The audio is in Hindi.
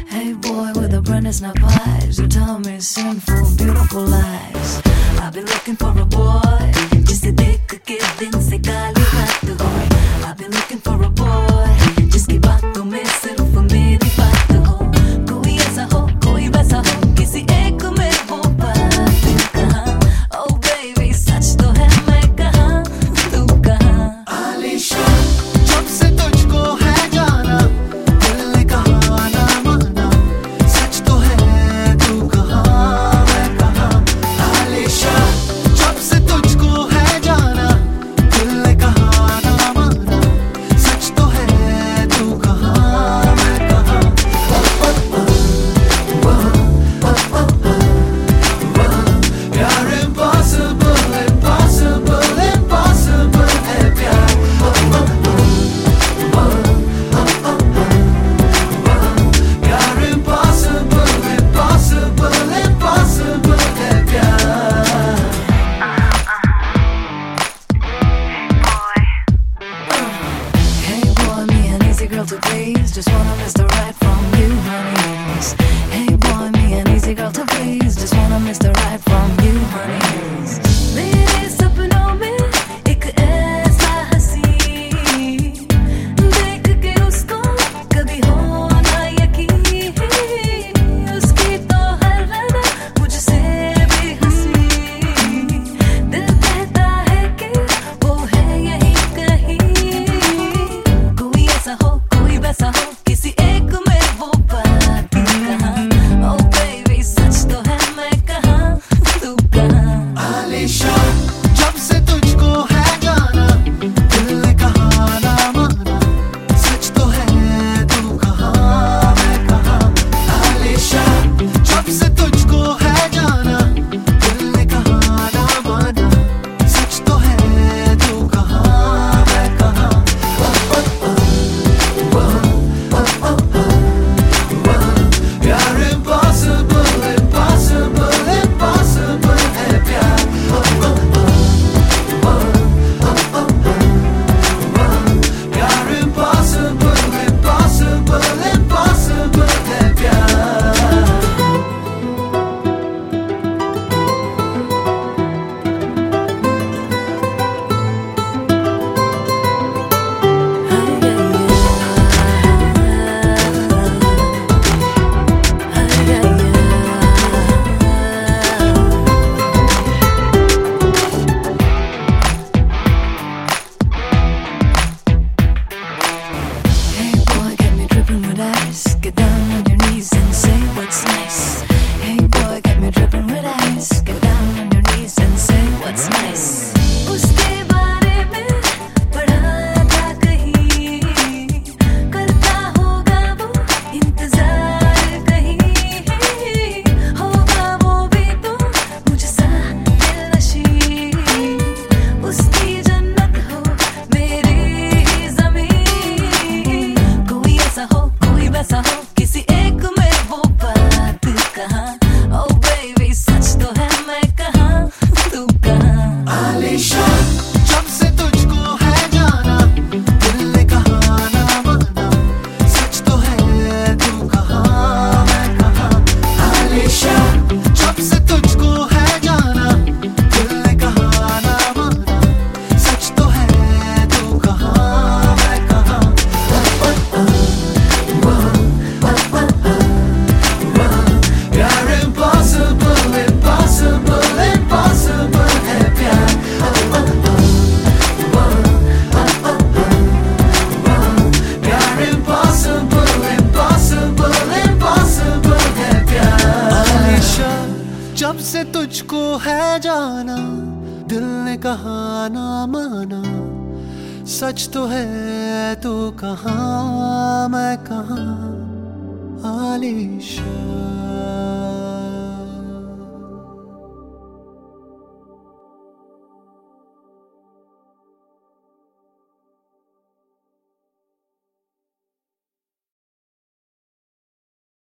Hey boy with the brightness snap eyes, you tell me sinful, beautiful lies. I've been looking for a boy, जिसे देख के दिन से काली रात हो. I've been looking for a boy, जिसकी बातों में सिर्फ मेरी बात हो. कोई ऐसा हो, कोई वैसा हो, किसी एक में हो बात कहाँ. Oh baby सच तो है मैं कहाँ, तू कहाँ. आलिशान जब से तुझको है जाना, दिल ने कहा ना माना. सच तो है तू कहाँ मैं कहाँ. आलिशान जब से तुझको है जाना, दिल ने कहा ना माना. सच तो है तू कहाँ मैं कहाँ. प्यार impossible, impossible, impossible है प्यार. प्यार impossible, impossible, impossible है प्यार. Hey boy, me an easy girl to please, just wanna miss the right from you, honey. Hey boy, me an easy girl to please, just wanna miss the right from you, honey. मेरे सपनों में एक ऐसा हंसी, देख के उसको कभी हो ना यकीन. उसकी तो हर अदा मुझसे भी हंसी. दिल कहता है कि वो है यही कहीं. कोई ऐसा हो, कोई वैसा हो, किसी एक में वो बात कहाँ. Oh baby सच तो है मैं कहाँ, तू कहाँ. आलिशान जब से तुझको है जाना, दिल ने कहा ना माना. सच तो है तू कहाँ मैं कहाँ. आलिशान जब से तुझको है जाना, दिल ने कहा ना माना. सच तो है तू कहाँ मैं कहाँ. प्यार impossible, impossible, impossible है प्यार. प्यार impossible, impossible, impossible है प्यार. Hey boy, get me dripping with ice. Get down on your knees and say what's nice. Hey boy, get me dripping with ice. Get down on your knees and say what's nice. उसके बारे में पढ़ा था कहीं, करता होगा वो इंतजार कहीं. होगा वो भी तो मुझसा दिलनशी. उसकी जन्नत हो मेरी ही ज़मीं. कोई ऐसा हो, कोई वैसा हो, किसी एक में वो बात कहाँ. Oh baby सच तो है मैं कहाँ, तू कहाँ. आलिशान जब से तुझको है जाना, दिल ने कहा ना माना. सच तो है तू कहाँ मैं कहाँ. आलिशान जब से तुझको है जाना, दिल ने कहा ना माना. सच तो है तू कहाँ मैं कहाँ. प्यार impossible, impossible, impossible है प्यार. प्यार impossible, impossible, impossible है प्यार. आलिशान जब से तुझको है जाना, दिल ने कहा ना माना. सच तो है तू कहाँ मैं कहाँ. आलिशान.